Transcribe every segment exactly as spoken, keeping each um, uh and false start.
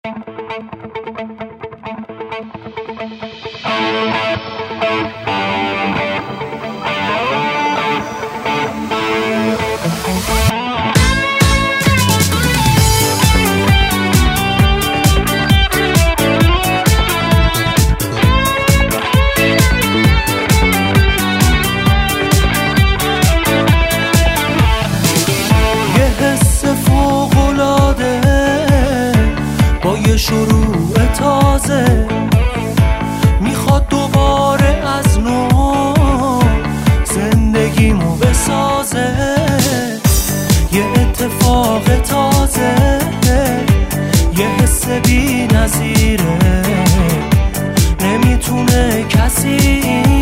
شروع تازه میخواد دوباره از نو زندگیمو بسازه، یه اتفاق تازه، یه حس بی نظیره، نمیتونه کسی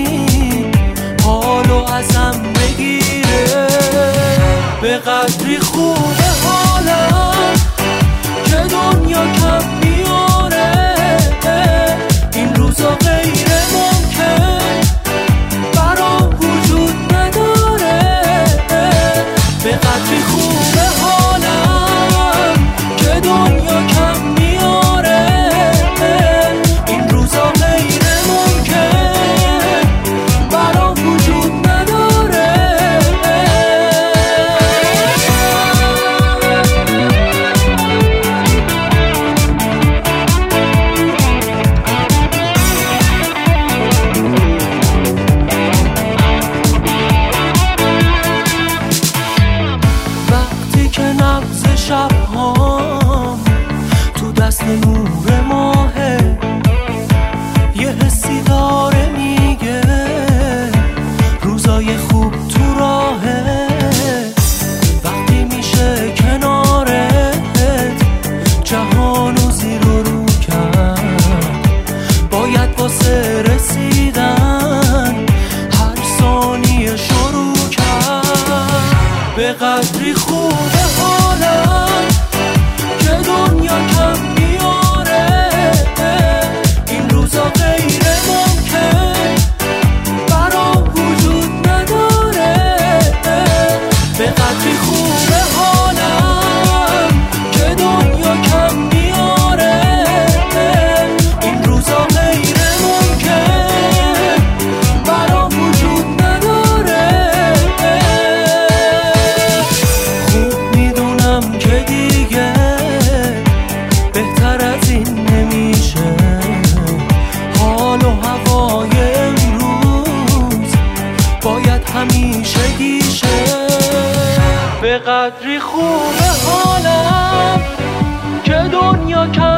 حالو ازم بگیره. به قدری خوبه حالم که دنیا کم میاره، این روزا غیر ممکن برام وجود نداره. به قدری خوبه حالم که دنیا کم میاره، این روزا غیر ممکن برام وجود نداره. شب‌هام تو دست نور ماهه، یه حسی داره میگه روزای خوب تو راهه. وقتی میشه کنارت جهانو زیر و رو کرد، باید واسه رسیدن هر ثانیه شروع کرد. به قدری خوبه حالم که دنیا کم میاره، این روزا غیر ممکن برام وجود نداره. به قدری خوبه حالم که دنیا کم میاره، این روزا غیر ممکن برام وجود نداره. خوب میدونم که دیگه بهتر از این نمیشه، حال و هوای امروز باید همیشه گیشه. به قدری خوبه حالم که دنیا کم